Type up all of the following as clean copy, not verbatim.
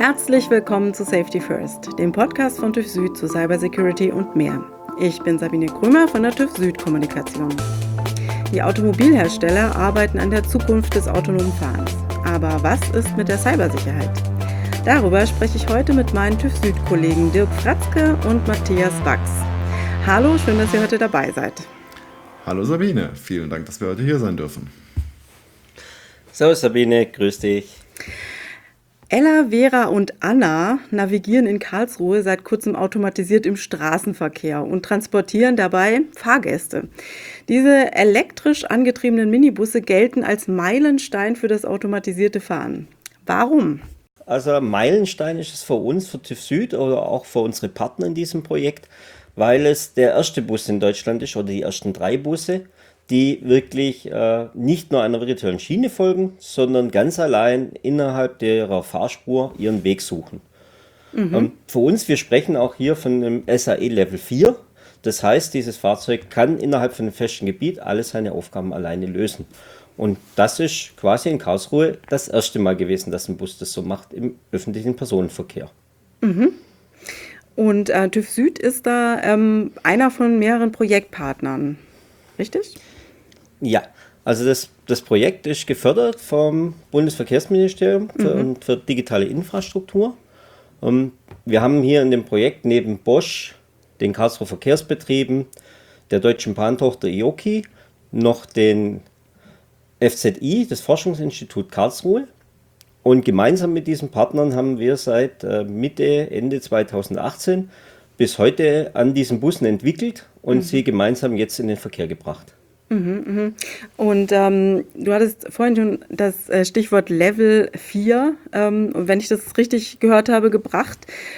Herzlich willkommen zu Safety First, dem Podcast von TÜV Süd zu Cybersecurity und mehr. Ich bin Sabine Krömer von der TÜV Süd Kommunikation. Die Automobilhersteller arbeiten an der Zukunft des autonomen Fahrens. Aber was ist mit der Cybersicherheit? Darüber spreche ich heute mit meinen TÜV Süd-Kollegen Dirk Fratzke und Matthias Wachs. Hallo, schön, dass ihr heute dabei seid. Hallo Sabine, vielen Dank, dass wir heute hier sein dürfen. Servus Sabine, grüß dich. Ella, Vera und Anna navigieren in Karlsruhe seit kurzem automatisiert im Straßenverkehr und transportieren dabei Fahrgäste. Diese elektrisch angetriebenen Minibusse gelten als Meilenstein für das automatisierte Fahren. Warum? Also Meilenstein ist es für uns, für TÜV Süd oder auch für unsere Partner in diesem Projekt, weil es der erste Bus in Deutschland ist oder die ersten 3 Busse, die wirklich nicht nur einer virtuellen Schiene folgen, sondern ganz allein innerhalb ihrer Fahrspur ihren Weg suchen. Für uns, wir sprechen auch hier von einem SAE Level 4. Das heißt, dieses Fahrzeug kann innerhalb von einem festen Gebiet alle seine Aufgaben alleine lösen. Und das ist quasi in Karlsruhe das erste Mal gewesen, dass ein Bus das so macht im öffentlichen Personenverkehr. Und TÜV Süd ist da einer von mehreren Projektpartnern, richtig? Ja, also das Projekt ist gefördert vom Bundesverkehrsministerium für digitale Infrastruktur. Wir haben hier in dem Projekt neben Bosch, den Karlsruher Verkehrsbetrieben, der Deutschen Bahntochter IOKI, noch den FZI, das Forschungsinstitut Karlsruhe. Und gemeinsam mit diesen Partnern haben wir seit Ende 2018 bis heute an diesen Bussen entwickelt und sie gemeinsam jetzt in den Verkehr gebracht. Und du hattest vorhin schon das Stichwort Level 4, wenn ich das richtig gehört habe, gebracht.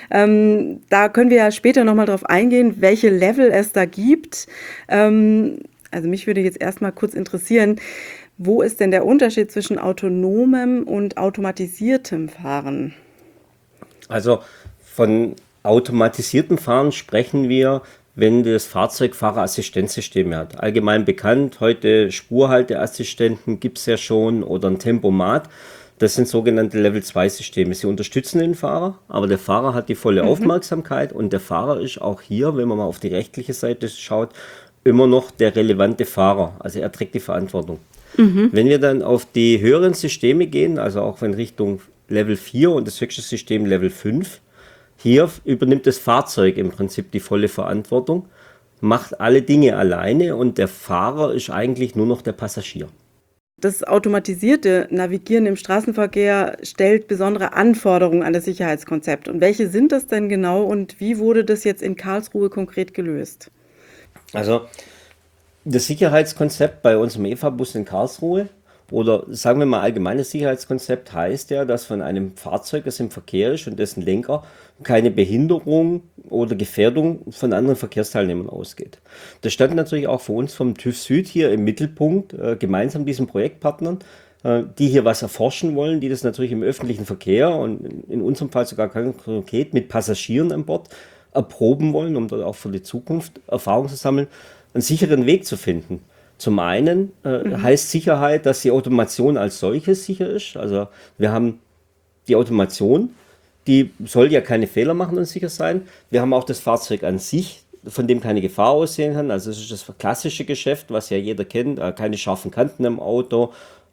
Da können wir ja später nochmal drauf eingehen, welche Level es da gibt. Also mich würde jetzt erstmal kurz interessieren, wo ist denn der Unterschied zwischen autonomem und automatisiertem Fahren? Also von automatisiertem Fahren sprechen wir, wenn das Fahrzeug Fahrerassistenzsysteme hat. Allgemein bekannt, heute Spurhalteassistenten gibt es ja schon oder ein Tempomat. Das sind sogenannte Level-2-Systeme. Sie unterstützen den Fahrer, aber der Fahrer hat die volle Aufmerksamkeit und der Fahrer ist auch hier, wenn man mal auf die rechtliche Seite schaut, immer noch der relevante Fahrer. Also er trägt die Verantwortung. Wenn wir dann auf die höheren Systeme gehen, also auch in Richtung Level 4 und das höchste System Level 5, hier übernimmt das Fahrzeug im Prinzip die volle Verantwortung, macht alle Dinge alleine und der Fahrer ist eigentlich nur noch der Passagier. Das automatisierte Navigieren im Straßenverkehr stellt besondere Anforderungen an das Sicherheitskonzept. Und welche sind das denn genau und wie wurde das jetzt in Karlsruhe konkret gelöst? Also das Sicherheitskonzept bei unserem EFA-Bus in Karlsruhe oder sagen wir mal allgemeines Sicherheitskonzept heißt ja, dass von einem Fahrzeug, das im Verkehr ist und dessen Lenker keine Behinderung oder Gefährdung von anderen Verkehrsteilnehmern ausgeht. Das stand natürlich auch für uns vom TÜV Süd hier im Mittelpunkt, gemeinsam diesen Projektpartnern, die hier was erforschen wollen, die das natürlich im öffentlichen Verkehr und in unserem Fall sogar konkret mit Passagieren an Bord erproben wollen, um dort auch für die Zukunft Erfahrung zu sammeln, einen sicheren Weg zu finden. Zum einen heißt Sicherheit, dass die Automation als solches sicher ist. Also wir haben die Automation, die soll ja keine Fehler machen und sicher sein. Wir haben auch das Fahrzeug an sich, von dem keine Gefahr aussehen kann. Also es ist das klassische Geschäft, was ja jeder kennt, keine scharfen Kanten im Auto,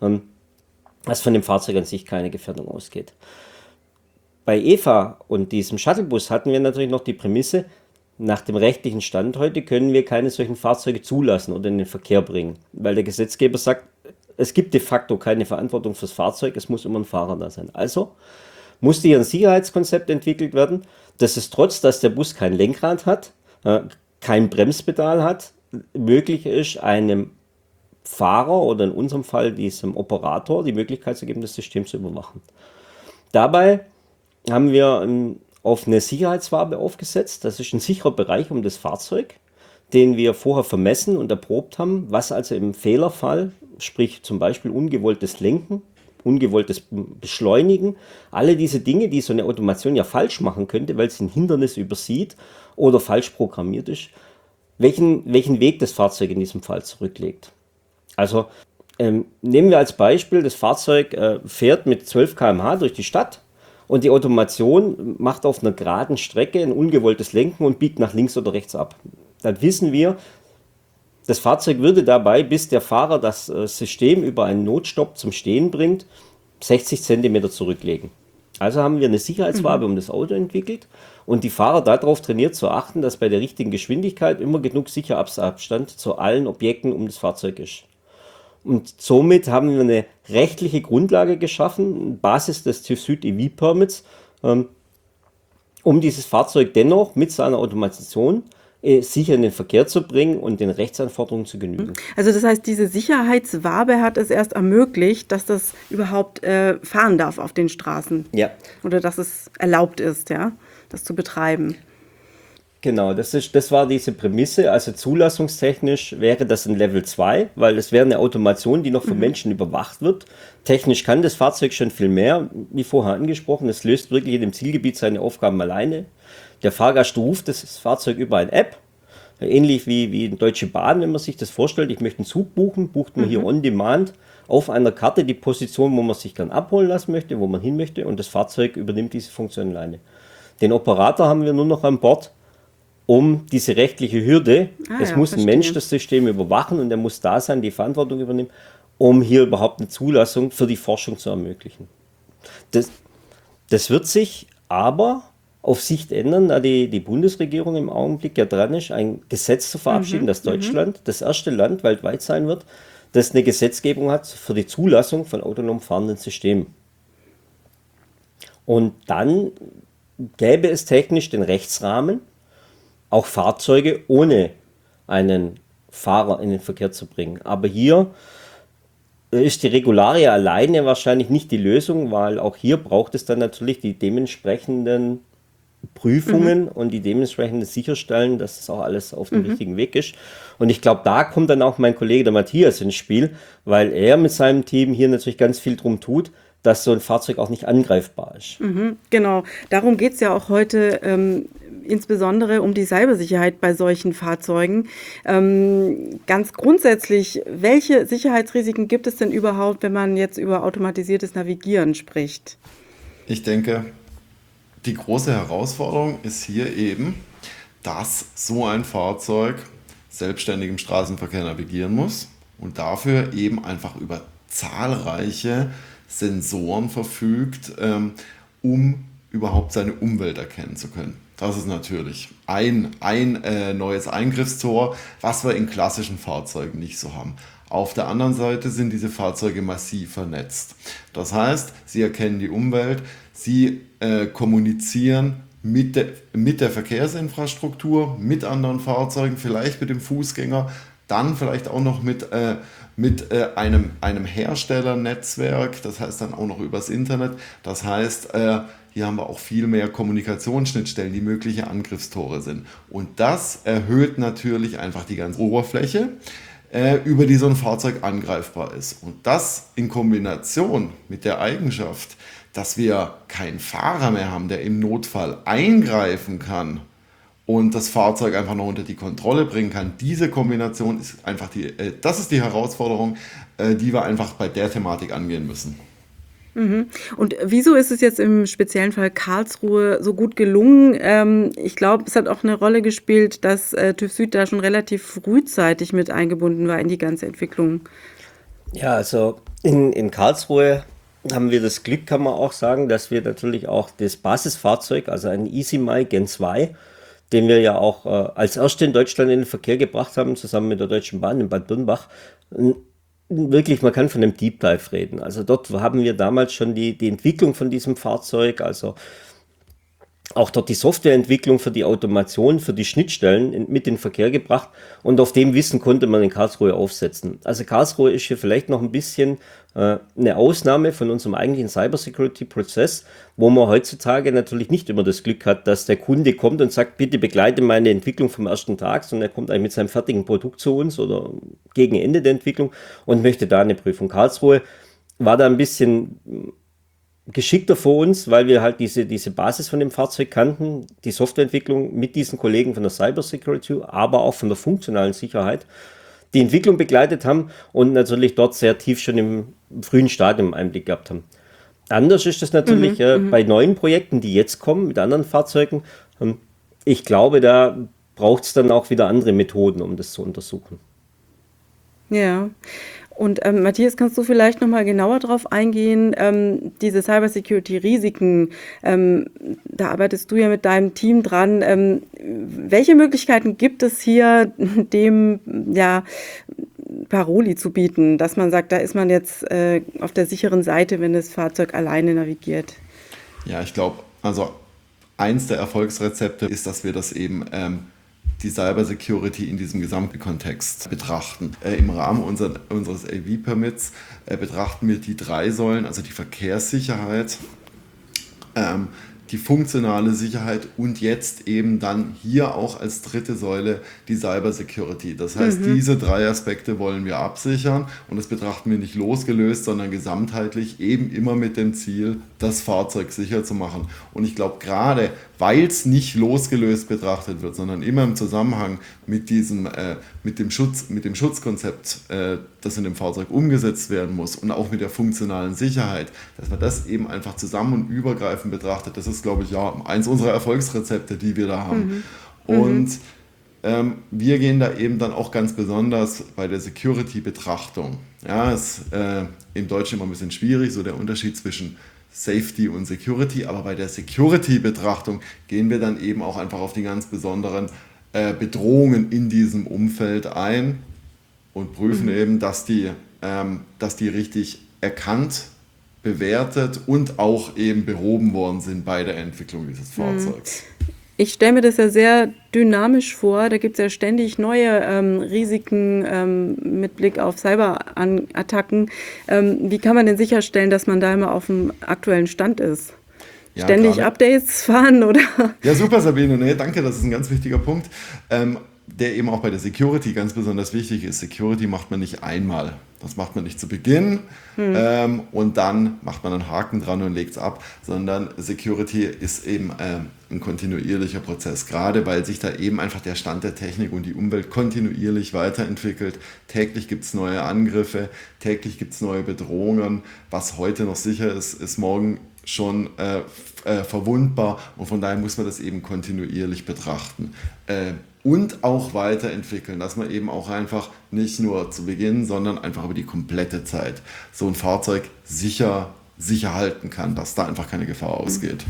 dass von dem Fahrzeug an sich keine Gefährdung ausgeht. Bei EFA und diesem Shuttlebus hatten wir natürlich noch die Prämisse, nach dem rechtlichen Stand heute können wir keine solchen Fahrzeuge zulassen oder in den Verkehr bringen, weil der Gesetzgeber sagt, es gibt de facto keine Verantwortung fürs Fahrzeug, es muss immer ein Fahrer da sein. Also musste hier ein Sicherheitskonzept entwickelt werden, dass es trotz, dass der Bus kein Lenkrad hat, kein Bremspedal hat, möglich ist, einem Fahrer oder in unserem Fall diesem Operator die Möglichkeit zu geben, das System zu überwachen. Dabei haben wir auf eine Sicherheitswabe aufgesetzt. Das ist ein sicherer Bereich um das Fahrzeug, den wir vorher vermessen und erprobt haben, was also im Fehlerfall, sprich zum Beispiel ungewolltes Lenken, ungewolltes Beschleunigen, alle diese Dinge, die so eine Automation ja falsch machen könnte, weil sie ein Hindernis übersieht oder falsch programmiert ist, welchen Weg das Fahrzeug in diesem Fall zurücklegt. Also nehmen wir als Beispiel, das Fahrzeug fährt mit 12 km/h durch die Stadt Und die Automation macht auf einer geraden Strecke ein ungewolltes Lenken und biegt nach links oder rechts ab. Dann wissen wir, das Fahrzeug würde dabei, bis der Fahrer das System über einen Notstopp zum Stehen bringt, 60 Zentimeter zurücklegen. Also haben wir eine Sicherheitswabe um das Auto entwickelt und die Fahrer darauf trainiert zu achten, dass bei der richtigen Geschwindigkeit immer genug Sicherheitsabstand zu allen Objekten um das Fahrzeug ist. Und somit haben wir eine rechtliche Grundlage geschaffen, Basis des TÜV Süd EV-Permits, um dieses Fahrzeug dennoch mit seiner Automation sicher in den Verkehr zu bringen und den Rechtsanforderungen zu genügen. Also das heißt, diese Sicherheitswabe hat es erst ermöglicht, dass das überhaupt fahren darf auf den Straßen. Ja. Oder dass es erlaubt ist, ja, das zu betreiben. Genau, das war diese Prämisse. Also zulassungstechnisch wäre das ein Level 2, weil es wäre eine Automation, die noch vom Menschen überwacht wird. Technisch kann das Fahrzeug schon viel mehr, wie vorher angesprochen. Es löst wirklich in dem Zielgebiet seine Aufgaben alleine. Der Fahrgast ruft das Fahrzeug über eine App, ähnlich wie in Deutsche Bahn, wenn man sich das vorstellt. Ich möchte einen Zug buchen, bucht man hier on demand auf einer Karte die Position, wo man sich dann abholen lassen möchte, wo man hin möchte, und das Fahrzeug übernimmt diese Funktion alleine. Den Operator haben wir nur noch an Bord, um diese rechtliche Hürde, es muss ein Mensch das System überwachen und er muss da sein, die Verantwortung übernehmen, um hier überhaupt eine Zulassung für die Forschung zu ermöglichen. Das wird sich aber auf Sicht ändern, da die Bundesregierung im Augenblick ja dran ist, ein Gesetz zu verabschieden, dass Deutschland das erste Land weltweit sein wird, das eine Gesetzgebung hat für die Zulassung von autonom fahrenden Systemen. Und dann gäbe es technisch den Rechtsrahmen, auch Fahrzeuge ohne einen Fahrer in den Verkehr zu bringen. Aber hier ist die Regularie alleine wahrscheinlich nicht die Lösung, weil auch hier braucht es dann natürlich die dementsprechenden Prüfungen und die dementsprechend sicherstellen, dass das auch alles auf dem richtigen Weg ist. Und ich glaube, da kommt dann auch mein Kollege der Matthias ins Spiel, weil er mit seinem Team hier natürlich ganz viel drum tut, dass so ein Fahrzeug auch nicht angreifbar ist. Genau, darum geht es ja auch heute, insbesondere um die Cybersicherheit bei solchen Fahrzeugen. Ganz grundsätzlich, welche Sicherheitsrisiken gibt es denn überhaupt, wenn man jetzt über automatisiertes Navigieren spricht? Ich denke, die große Herausforderung ist hier eben, dass so ein Fahrzeug selbstständig im Straßenverkehr navigieren muss und dafür eben einfach über zahlreiche Sensoren verfügt, um überhaupt seine Umwelt erkennen zu können. Das ist natürlich ein neues Eingriffstor, was wir in klassischen Fahrzeugen nicht so haben. Auf der anderen Seite sind diese Fahrzeuge massiv vernetzt. Das heißt, sie erkennen die Umwelt, sie kommunizieren mit der Verkehrsinfrastruktur, mit anderen Fahrzeugen, vielleicht mit dem Fußgänger, dann vielleicht auch noch mit einem Herstellernetzwerk, das heißt dann auch noch übers Internet. Das heißt, hier haben wir auch viel mehr Kommunikationsschnittstellen, die mögliche Angriffstore sind. Und das erhöht natürlich einfach die ganze Oberfläche, über die so ein Fahrzeug angreifbar ist. Und das in Kombination mit der Eigenschaft, dass wir keinen Fahrer mehr haben, der im Notfall eingreifen kann und das Fahrzeug einfach noch unter die Kontrolle bringen kann. Diese Kombination ist einfach das ist die Herausforderung, die wir einfach bei der Thematik angehen müssen. Und wieso ist es jetzt im speziellen Fall Karlsruhe so gut gelungen? Ich glaube, es hat auch eine Rolle gespielt, dass TÜV Süd da schon relativ frühzeitig mit eingebunden war in die ganze Entwicklung. Ja, also in Karlsruhe haben wir das Glück, kann man auch sagen, dass wir natürlich auch das Basisfahrzeug, also ein EasyMi Gen 2, den wir ja auch als erste in Deutschland in den Verkehr gebracht haben, zusammen mit der Deutschen Bahn in Bad Birnbach. Wirklich, man kann von einem Deep Dive reden. Also dort haben wir damals schon die Entwicklung von diesem Fahrzeug, also auch dort die Softwareentwicklung für die Automation, für die Schnittstellen mit in den Verkehr gebracht und auf dem Wissen konnte man in Karlsruhe aufsetzen. Also Karlsruhe ist hier vielleicht noch ein bisschen eine Ausnahme von unserem eigentlichen Cybersecurity-Prozess, wo man heutzutage natürlich nicht immer das Glück hat, dass der Kunde kommt und sagt, bitte begleite meine Entwicklung vom ersten Tag, sondern er kommt eigentlich mit seinem fertigen Produkt zu uns oder gegen Ende der Entwicklung und möchte da eine Prüfung. Karlsruhe war da ein bisschen geschickter vor uns, weil wir halt diese Basis von dem Fahrzeug kannten, die Softwareentwicklung mit diesen Kollegen von der Cybersecurity, aber auch von der funktionalen Sicherheit, die Entwicklung begleitet haben und natürlich dort sehr tief schon im frühen Stadium Einblick gehabt haben. Anders ist das natürlich bei neuen Projekten, die jetzt kommen mit anderen Fahrzeugen. Ich glaube, da braucht es dann auch wieder andere Methoden, um das zu untersuchen. Ja. Und Matthias, kannst du vielleicht noch mal genauer drauf eingehen, diese Cybersecurity-Risiken, da arbeitest du ja mit deinem Team dran. Welche Möglichkeiten gibt es hier, dem ja, Paroli zu bieten, dass man sagt, da ist man jetzt auf der sicheren Seite, wenn das Fahrzeug alleine navigiert? Ja, ich glaube, also eins der Erfolgsrezepte ist, dass wir das eben die Cybersecurity in diesem gesamten Kontext betrachten. Im Rahmen unseres AV-Permits betrachten wir die 3 Säulen, also die Verkehrssicherheit, die funktionale Sicherheit und jetzt eben dann hier auch als dritte Säule die Cybersecurity. Das heißt, diese 3 Aspekte wollen wir absichern und das betrachten wir nicht losgelöst, sondern gesamtheitlich eben immer mit dem Ziel, das Fahrzeug sicher zu machen. Und ich glaube, gerade weil es nicht losgelöst betrachtet wird, sondern immer im Zusammenhang mit dem Schutzkonzept, das in dem Fahrzeug umgesetzt werden muss und auch mit der funktionalen Sicherheit, dass man das eben einfach zusammen und übergreifend betrachtet, das ist, glaube ich, ja, eins unserer Erfolgsrezepte, die wir da haben. Und wir gehen da eben dann auch ganz besonders bei der Security-Betrachtung. Ja, ist im Deutschen immer ein bisschen schwierig, so der Unterschied zwischen Safety und Security, aber bei der Security-Betrachtung gehen wir dann eben auch einfach auf die ganz besonderen Bedrohungen in diesem Umfeld ein und prüfen eben, dass die richtig erkannt, bewertet und auch eben behoben worden sind bei der Entwicklung dieses Fahrzeugs. Ich stelle mir das ja sehr dynamisch vor. Da gibt es ja ständig neue Risiken mit Blick auf Cyberattacken. Wie kann man denn sicherstellen, dass man da immer auf dem aktuellen Stand ist? Ja, Ständig gerade. Updates fahren, oder? Ja, super, Sabine. Nee, danke, das ist ein ganz wichtiger Punkt, der eben auch bei der Security ganz besonders wichtig ist. Security macht man nicht einmal. Das macht man nicht zu Beginn und dann macht man einen Haken dran und legt es ab, sondern Security ist eben ein kontinuierlicher Prozess, gerade weil sich da eben einfach der Stand der Technik und die Umwelt kontinuierlich weiterentwickelt. Täglich gibt es neue Angriffe, täglich gibt es neue Bedrohungen. Was heute noch sicher ist, ist morgen schon verwundbar und von daher muss man das eben kontinuierlich betrachten und auch weiterentwickeln, dass man eben auch einfach nicht nur zu Beginn, sondern einfach über die komplette Zeit so ein Fahrzeug sicher halten kann, dass da einfach keine Gefahr ausgeht.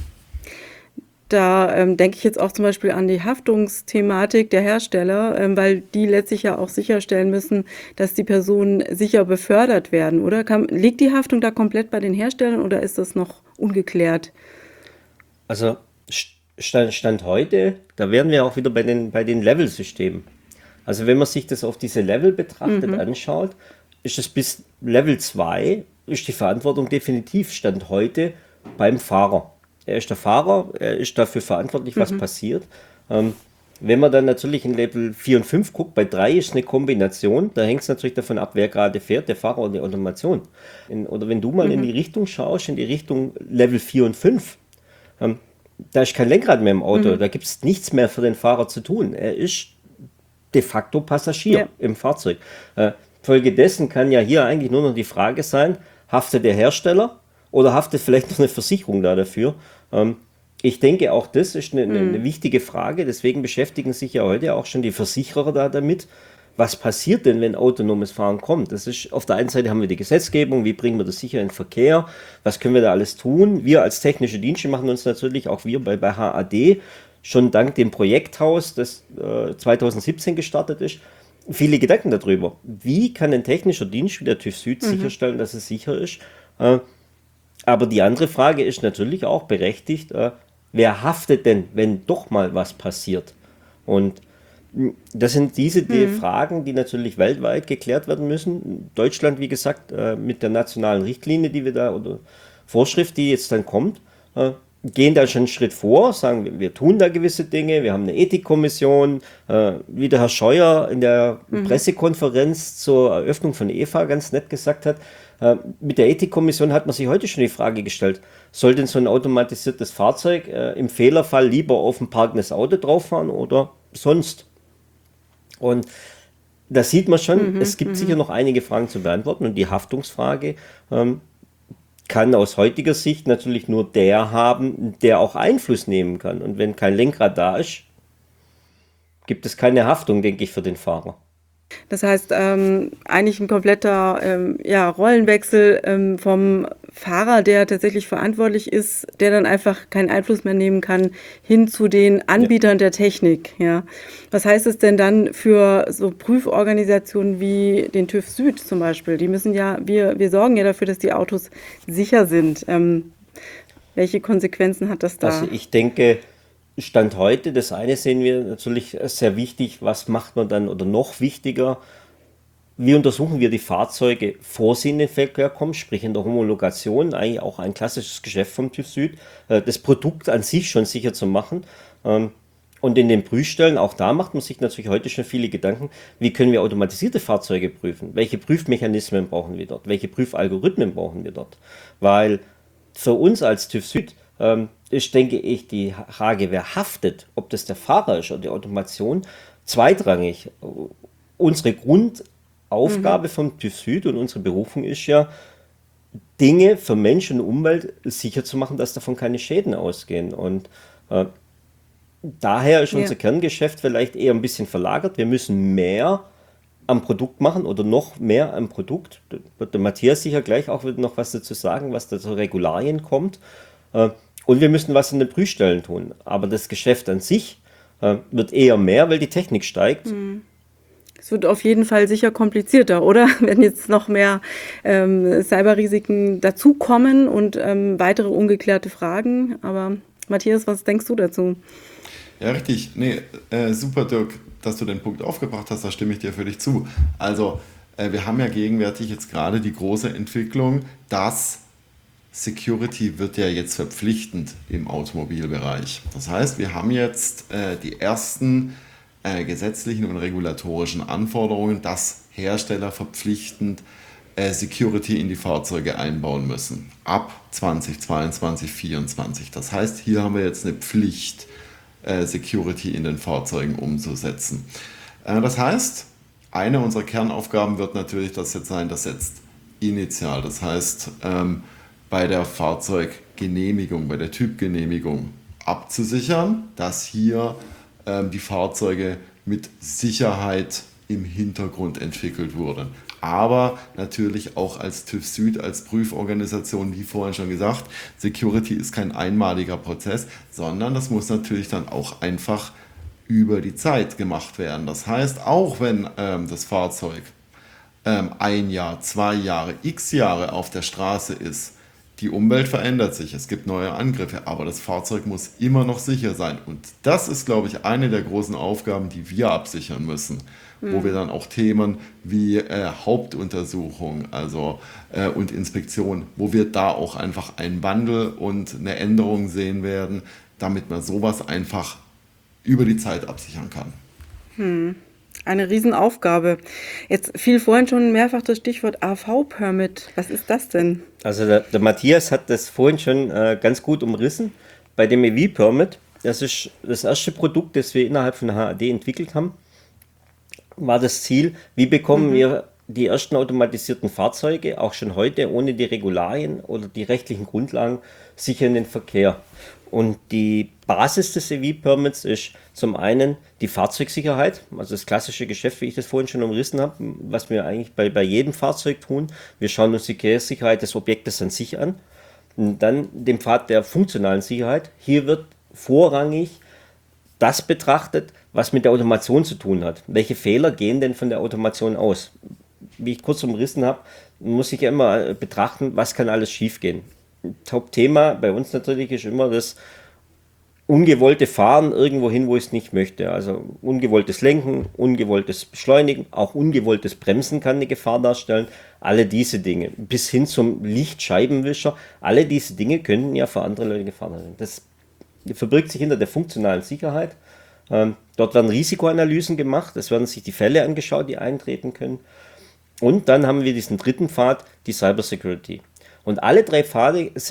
Da denke ich jetzt auch zum Beispiel an die Haftungsthematik der Hersteller, weil die letztlich ja auch sicherstellen müssen, dass die Personen sicher befördert werden, oder? Liegt die Haftung da komplett bei den Herstellern oder ist das noch ungeklärt? Also Stand heute, da wären wir auch wieder bei den Level-Systemen. Also wenn man sich das auf diese Level betrachtet anschaut, ist es bis Level 2, ist die Verantwortung definitiv Stand heute beim Fahrer. Er ist der Fahrer, er ist dafür verantwortlich, was passiert. Wenn man dann natürlich in Level 4 und 5 guckt, bei 3 ist eine Kombination, da hängt es natürlich davon ab, wer gerade fährt, der Fahrer oder die Automation. Oder wenn du mal in die Richtung schaust, in die Richtung Level 4 und 5, da ist kein Lenkrad mehr im Auto, da gibt es nichts mehr für den Fahrer zu tun. Er ist de facto Passagier im Fahrzeug. Folgedessen kann ja hier eigentlich nur noch die Frage sein, haftet der Hersteller oder haftet vielleicht noch eine Versicherung da dafür? Ich denke, auch das ist eine wichtige Frage, deswegen beschäftigen sich ja heute auch schon die Versicherer da damit. Was passiert denn, wenn autonomes Fahren kommt? Das ist, auf der einen Seite haben wir die Gesetzgebung, wie bringen wir das sicher in den Verkehr, was können wir da alles tun? Wir als technische Dienste machen uns natürlich, auch wir bei HAD, schon dank dem Projekthaus, das 2017 gestartet ist, viele Gedanken darüber. Wie kann ein technischer Dienst wie der TÜV Süd sicherstellen, dass es sicher ist? Aber die andere Frage ist natürlich auch berechtigt, wer haftet denn, wenn doch mal was passiert? Und das sind diese die Fragen, die natürlich weltweit geklärt werden müssen. Deutschland, wie gesagt, mit der nationalen Richtlinie, die wir da, oder Vorschrift, die jetzt dann kommt, gehen da schon einen Schritt vor, sagen, wir tun da gewisse Dinge, wir haben eine Ethikkommission, wie der Herr Scheuer in der Pressekonferenz zur Eröffnung von EFA ganz nett gesagt hat, mit der Ethikkommission hat man sich heute schon die Frage gestellt, soll denn so ein automatisiertes Fahrzeug im Fehlerfall lieber auf ein parkendes Auto drauf fahren oder sonst? Und da sieht man schon, es gibt sicher noch einige Fragen zu beantworten und die Haftungsfrage kann aus heutiger Sicht natürlich nur der haben, der auch Einfluss nehmen kann. Und wenn kein Lenkrad da ist, gibt es keine Haftung, denke ich, für den Fahrer. Das heißt, eigentlich ein kompletter ja, Rollenwechsel vom Fahrer, der tatsächlich verantwortlich ist, der dann einfach keinen Einfluss mehr nehmen kann, hin zu den Anbietern der Technik. Ja. Was heißt es denn dann für so Prüforganisationen wie den TÜV Süd zum Beispiel? Die müssen ja, wir sorgen ja dafür, dass die Autos sicher sind. Welche Konsequenzen hat das da? Also ich denke, Stand heute, das eine sehen wir natürlich sehr wichtig, was macht man dann oder noch wichtiger, wie untersuchen wir die Fahrzeuge, vor sie in den Verkehr kommen, sprich in der Homologation, eigentlich auch ein klassisches Geschäft vom TÜV Süd, das Produkt an sich schon sicher zu machen. Und in den Prüfstellen, auch da macht man sich natürlich heute schon viele Gedanken, wie können wir automatisierte Fahrzeuge prüfen? Welche Prüfmechanismen brauchen wir dort? Welche Prüfalgorithmen brauchen wir dort? Weil für uns als TÜV Süd ist, denke ich, die Frage, wer haftet, ob das der Fahrer ist oder die Automation, zweitrangig. Unsere Grundaufgabe vom TÜV Süd und unsere Berufung ist ja, Dinge für Mensch und Umwelt sicher zu machen, dass davon keine Schäden ausgehen. Und daher ist unser Kerngeschäft vielleicht eher ein bisschen verlagert. Wir müssen mehr am Produkt machen oder noch mehr am Produkt. Da wird der Matthias sicher gleich auch wieder noch was dazu sagen, was da zu Regularien kommt. Und wir müssen was in den Prüfstellen tun. Aber das Geschäft an sich wird eher mehr, weil die Technik steigt. Es wird auf jeden Fall sicher komplizierter, oder? Wenn jetzt noch mehr Cyberrisiken dazukommen und weitere ungeklärte Fragen. Aber Matthias, was denkst du dazu? Ja, richtig. Nee, super, Dirk, dass du den Punkt aufgebracht hast, da stimme ich dir völlig zu. Also, wir haben ja gegenwärtig jetzt gerade die große Entwicklung, dass Security wird ja jetzt verpflichtend im Automobilbereich. Das heißt, wir haben jetzt die ersten gesetzlichen und regulatorischen Anforderungen, dass Hersteller verpflichtend Security in die Fahrzeuge einbauen müssen. Ab 2022, 2024. Das heißt, hier haben wir jetzt eine Pflicht, Security in den Fahrzeugen umzusetzen. Das heißt, eine unserer Kernaufgaben wird natürlich das jetzt sein, das jetzt initial. Das heißt, bei der Fahrzeuggenehmigung, bei der Typgenehmigung abzusichern, dass hier die Fahrzeuge mit Sicherheit im Hintergrund entwickelt wurden. Aber natürlich auch als TÜV Süd, als Prüforganisation, wie vorhin schon gesagt, Security ist kein einmaliger Prozess, sondern das muss natürlich dann auch einfach über die Zeit gemacht werden. Das heißt, auch wenn das Fahrzeug 1 Jahr, 2 Jahre, x Jahre auf der Straße ist, die Umwelt verändert sich, es gibt neue Angriffe, aber das Fahrzeug muss immer noch sicher sein. Und das ist, glaube ich, eine der großen Aufgaben, die wir absichern müssen, wo wir dann auch Themen wie Hauptuntersuchung und Inspektion, wo wir da auch einfach einen Wandel und eine Änderung sehen werden, damit man sowas einfach über die Zeit absichern kann. Eine Riesenaufgabe. Jetzt fiel vorhin schon mehrfach das Stichwort AV-Permit. Was ist das denn? Also der Matthias hat das vorhin schon ganz gut umrissen. Bei dem EV-Permit, das ist das erste Produkt, das wir innerhalb von HAD entwickelt haben, war das Ziel, wie bekommen wir die ersten automatisierten Fahrzeuge, auch schon heute, ohne die Regularien oder die rechtlichen Grundlagen, sicher in den Verkehr. Und die Basis des EV-Permits ist zum einen die Fahrzeugsicherheit, also das klassische Geschäft, wie ich das vorhin schon umrissen habe, was wir eigentlich bei jedem Fahrzeug tun. Wir schauen uns die Sicherheit des Objektes an sich an. Und dann den Pfad der funktionalen Sicherheit. Hier wird vorrangig das betrachtet, was mit der Automation zu tun hat. Welche Fehler gehen denn von der Automation aus? Wie ich kurz umrissen habe, muss ich ja immer betrachten, was kann alles schiefgehen. Top-Thema bei uns natürlich ist immer das ungewollte Fahren irgendwo hin, wo ich es nicht möchte. Also ungewolltes Lenken, ungewolltes Beschleunigen, auch ungewolltes Bremsen kann eine Gefahr darstellen. Alle diese Dinge, bis hin zum Lichtscheibenwischer, alle diese Dinge könnten ja für andere Leute Gefahr sein. Das verbirgt sich hinter der funktionalen Sicherheit. Dort werden Risikoanalysen gemacht, es werden sich die Fälle angeschaut, die eintreten können. Und dann haben wir diesen dritten Pfad, die Cybersecurity. Und alle 3 Pfade sind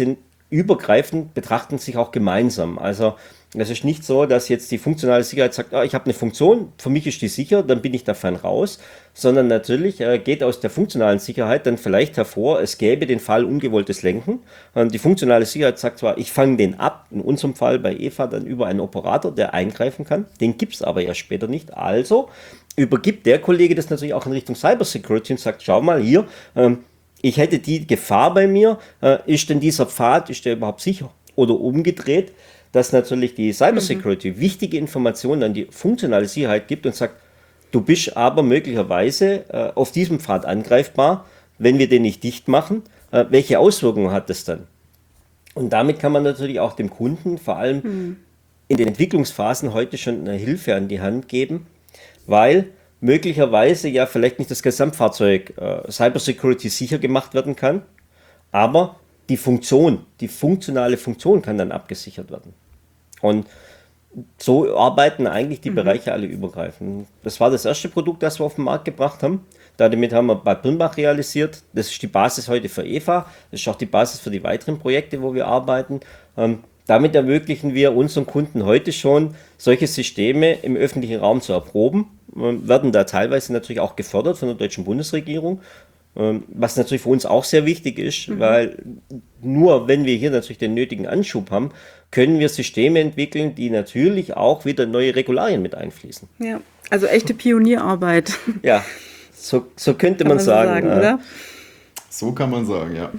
übergreifend, betrachten sich auch gemeinsam. Also es ist nicht so, dass jetzt die funktionale Sicherheit sagt, ich habe eine Funktion, für mich ist die sicher, dann bin ich da fein raus, sondern natürlich geht aus der funktionalen Sicherheit dann vielleicht hervor, es gäbe den Fall ungewolltes Lenken. Die funktionale Sicherheit sagt zwar, ich fange den ab, in unserem Fall bei EFA dann über einen Operator, der eingreifen kann, den gibt es aber ja später nicht. Also übergibt der Kollege das natürlich auch in Richtung Cybersecurity und sagt, schau mal hier, ich hätte die Gefahr bei mir, ist denn dieser Pfad, ist der überhaupt sicher? Oder umgedreht, dass natürlich die Cybersecurity wichtige Informationen an die funktionale Sicherheit gibt und sagt, du bist aber möglicherweise auf diesem Pfad angreifbar, wenn wir den nicht dicht machen. Welche Auswirkungen hat das dann? Und damit kann man natürlich auch dem Kunden vor allem in den Entwicklungsphasen heute schon eine Hilfe an die Hand geben, weil möglicherweise ja vielleicht nicht das Gesamtfahrzeug Cybersecurity sicher gemacht werden kann, aber die funktionale Funktion kann dann abgesichert werden. Und so arbeiten eigentlich die Bereiche alle übergreifend. Das war das erste Produkt, das wir auf den Markt gebracht haben. Damit haben wir Bad Birnbach realisiert. Das ist die Basis heute für EFA. Das ist auch die Basis für die weiteren Projekte, wo wir arbeiten. Damit ermöglichen wir unseren Kunden heute schon, solche Systeme im öffentlichen Raum zu erproben. Werden da teilweise natürlich auch gefördert von der deutschen Bundesregierung. Was natürlich für uns auch sehr wichtig ist, weil nur wenn wir hier natürlich den nötigen Anschub haben, können wir Systeme entwickeln, die natürlich auch wieder neue Regularien mit einfließen. Ja, also echte Pionierarbeit. Ja, so könnte Kann man sagen. oder? So kann man sagen, ja.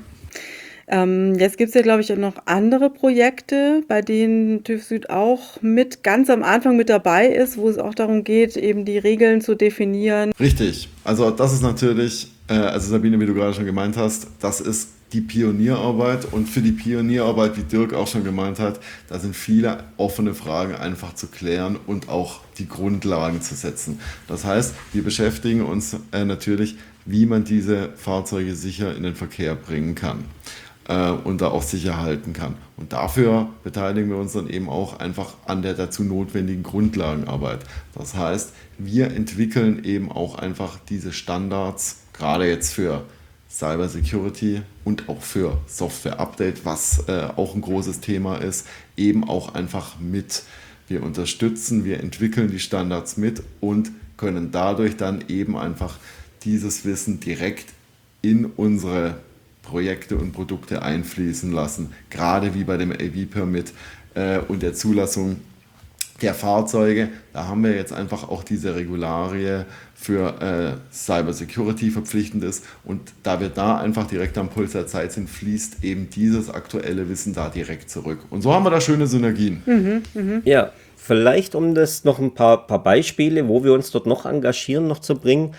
Jetzt gibt es ja, glaube ich, auch noch andere Projekte, bei denen TÜV Süd auch mit ganz am Anfang mit dabei ist, wo es auch darum geht, eben die Regeln zu definieren. Richtig. Also das ist natürlich, also Sabine, wie du gerade schon gemeint hast, das ist die Pionierarbeit, und für die Pionierarbeit, wie Dirk auch schon gemeint hat, da sind viele offene Fragen einfach zu klären und auch die Grundlagen zu setzen. Das heißt, wir beschäftigen uns natürlich, wie man diese Fahrzeuge sicher in den Verkehr bringen kann und da auch sicher halten kann. Und dafür beteiligen wir uns dann eben auch einfach an der dazu notwendigen Grundlagenarbeit. Das heißt, wir entwickeln eben auch einfach diese Standards, gerade jetzt für Cyber Security und auch für Software Update, was auch ein großes Thema ist, eben auch einfach mit. Wir unterstützen, wir entwickeln die Standards mit und können dadurch dann eben einfach dieses Wissen direkt in unsere Projekte und Produkte einfließen lassen, gerade wie bei dem AV-Permit und der Zulassung der Fahrzeuge. Da haben wir jetzt einfach auch diese Regularie für Cyber Security verpflichtend ist, und da wir da einfach direkt am Puls der Zeit sind, fließt eben dieses aktuelle Wissen da direkt zurück. Und so haben wir da schöne Synergien. Ja, vielleicht um das noch ein paar Beispiele, wo wir uns dort noch engagieren, noch zu bringen,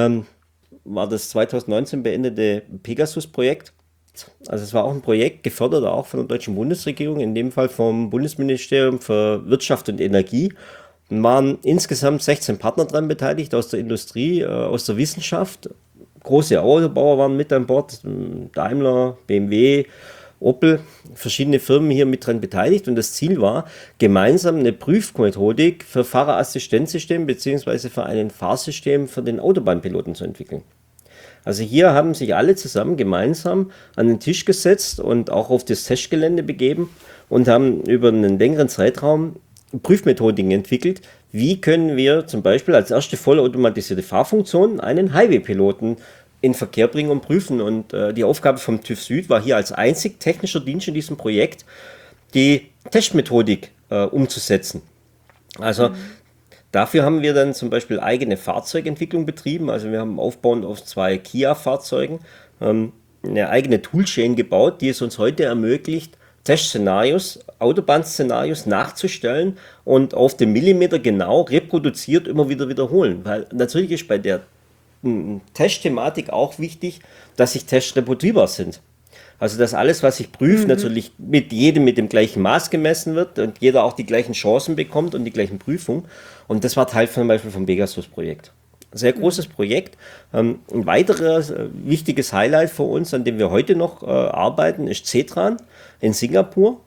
war das 2019 beendete Pegasus-Projekt. Also es war auch ein Projekt, gefördert auch von der deutschen Bundesregierung, in dem Fall vom Bundesministerium für Wirtschaft und Energie. Und waren insgesamt 16 Partner daran beteiligt, aus der Industrie, aus der Wissenschaft. Große Autobauer waren mit an Bord, Daimler, BMW, Opel, verschiedene Firmen hier mit dran beteiligt. Und das Ziel war, gemeinsam eine Prüfmethodik für Fahrerassistenzsystem bzw. für ein Fahrsystem für den Autobahnpiloten zu entwickeln. Also hier haben sich alle zusammen gemeinsam an den Tisch gesetzt und auch auf das Testgelände begeben und haben über einen längeren Zeitraum Prüfmethodiken entwickelt. Wie können wir zum Beispiel als erste vollautomatisierte Fahrfunktion einen Highway-Piloten in Verkehr bringen und prüfen? Und die Aufgabe vom TÜV Süd war hier als einzig technischer Dienst in diesem Projekt, die Testmethodik umzusetzen. Also dafür haben wir dann zum Beispiel eigene Fahrzeugentwicklung betrieben. Also wir haben aufbauend auf 2 Kia-Fahrzeugen eine eigene Toolchain gebaut, die es uns heute ermöglicht, Testszenarios, Autobahnszenarios nachzustellen und auf den Millimeter genau reproduziert immer wieder wiederholen. Weil natürlich ist bei der Testthematik auch wichtig, dass sich Tests reproduzierbar sind. Also dass alles, was ich prüfe, natürlich mit jedem mit dem gleichen Maß gemessen wird und jeder auch die gleichen Chancen bekommt und die gleichen Prüfungen. Und das war Teil zum Beispiel vom Pegasus-Projekt. Sehr großes Projekt. Ein weiteres wichtiges Highlight für uns, an dem wir heute noch arbeiten, ist CETRAN in Singapur.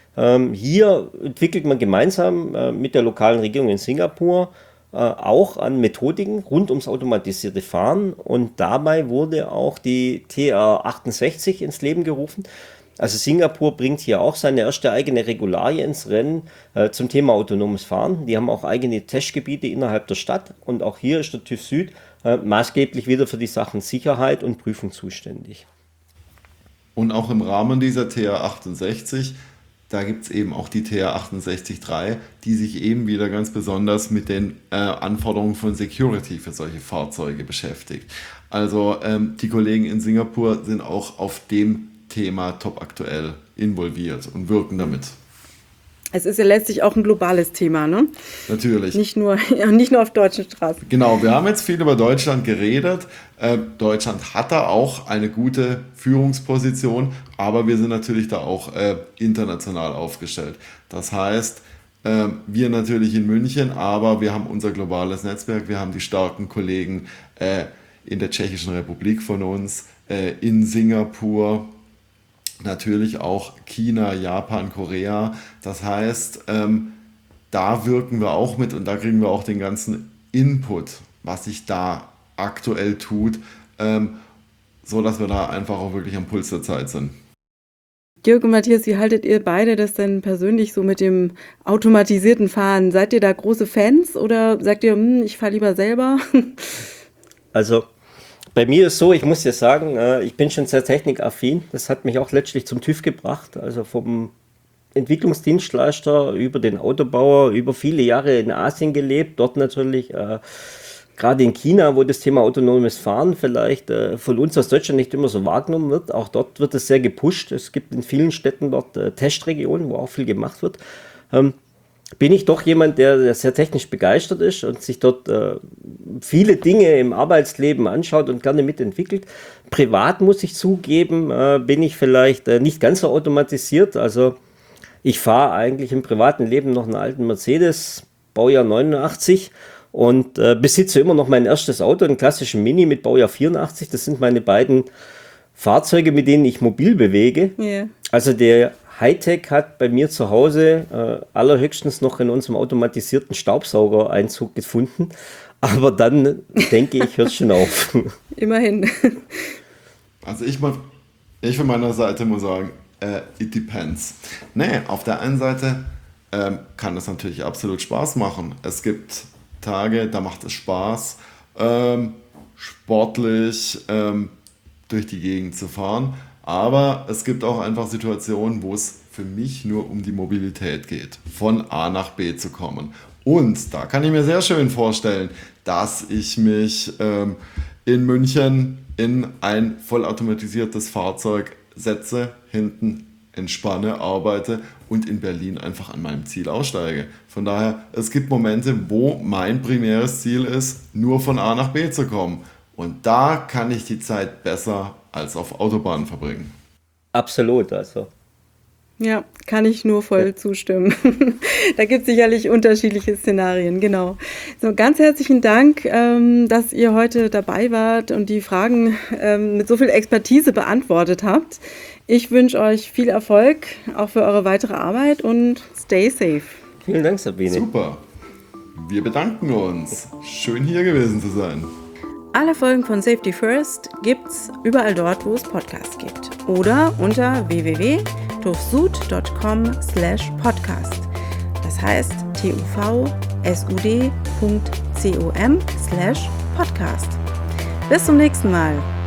Hier entwickelt man gemeinsam mit der lokalen Regierung in Singapur auch an Methodiken rund ums automatisierte Fahren, und dabei wurde auch die TR68 ins Leben gerufen. Also Singapur bringt hier auch seine erste eigene Regularie ins Rennen zum Thema autonomes Fahren. Die haben auch eigene Testgebiete innerhalb der Stadt und auch hier ist der TÜV Süd maßgeblich wieder für die Sachen Sicherheit und Prüfung zuständig. Und auch im Rahmen dieser TR 68, da gibt es eben auch die TR 68.3, die sich eben wieder ganz besonders mit den Anforderungen von Security für solche Fahrzeuge beschäftigt. Also die Kollegen in Singapur sind auch auf dem Thema top aktuell involviert und wirken damit. Es ist ja letztlich auch ein globales Thema, ne? Natürlich. Nicht nur auf deutschen Straßen. Genau, wir haben jetzt viel über Deutschland geredet. Deutschland hat da auch eine gute Führungsposition, aber wir sind natürlich da auch international aufgestellt. Das heißt, wir natürlich in München, aber wir haben unser globales Netzwerk, wir haben die starken Kollegen in der Tschechischen Republik von uns, in Singapur, natürlich auch China, Japan, Korea. Das heißt, da wirken wir auch mit und da kriegen wir auch den ganzen Input, was sich da aktuell tut, so dass wir da einfach auch wirklich am Puls der Zeit sind. Jörg und Matthias, wie haltet ihr beide das denn persönlich so mit dem automatisierten Fahren? Seid ihr da große Fans oder sagt ihr, ich fahre lieber selber? Also bei mir ist so, ich muss dir sagen, ich bin schon sehr technikaffin. Das hat mich auch letztlich zum TÜV gebracht. Also vom Entwicklungsdienstleister über den Autobauer, über viele Jahre in Asien gelebt. Dort natürlich, gerade in China, wo das Thema autonomes Fahren vielleicht von uns aus Deutschland nicht immer so wahrgenommen wird. Auch dort wird es sehr gepusht. Es gibt in vielen Städten dort Testregionen, wo auch viel gemacht wird. Bin ich doch jemand, der sehr technisch begeistert ist und sich dort viele Dinge im Arbeitsleben anschaut und gerne mitentwickelt. Privat muss ich zugeben, bin ich vielleicht nicht ganz so automatisiert. Also ich fahre eigentlich im privaten Leben noch einen alten Mercedes, Baujahr 89 und besitze immer noch mein erstes Auto, einen klassischen Mini mit Baujahr 84. Das sind meine beiden Fahrzeuge, mit denen ich mobil bewege. Yeah. Also der Hightech hat bei mir zu Hause allerhöchstens noch in unserem automatisierten Staubsauger Einzug gefunden. Aber dann, denke ich, hört es schon auf. Immerhin. Also ich von meiner Seite muss sagen, it depends. Nee, auf der einen Seite kann es natürlich absolut Spaß machen. Es gibt Tage, da macht es Spaß, sportlich durch die Gegend zu fahren. Aber es gibt auch einfach Situationen, wo es für mich nur um die Mobilität geht, von A nach B zu kommen. Und da kann ich mir sehr schön vorstellen, dass ich mich in München in ein vollautomatisiertes Fahrzeug setze, hinten entspanne, arbeite und in Berlin einfach an meinem Ziel aussteige. Von daher, es gibt Momente, wo mein primäres Ziel ist, nur von A nach B zu kommen. Und da kann ich die Zeit besser als auf Autobahnen verbringen. Absolut, also. Ja, kann ich nur voll zustimmen. Da gibt es sicherlich unterschiedliche Szenarien, genau. So, ganz herzlichen Dank, dass ihr heute dabei wart und die Fragen mit so viel Expertise beantwortet habt. Ich wünsche euch viel Erfolg, auch für eure weitere Arbeit und stay safe. Vielen Dank, Sabine. Super. Wir bedanken uns. Schön hier gewesen zu sein. Alle Folgen von Safety First gibt's überall dort, wo es Podcasts gibt. Oder unter www.tuvsud.com/podcast. Das heißt tuvsud.com/podcast. Bis zum nächsten Mal.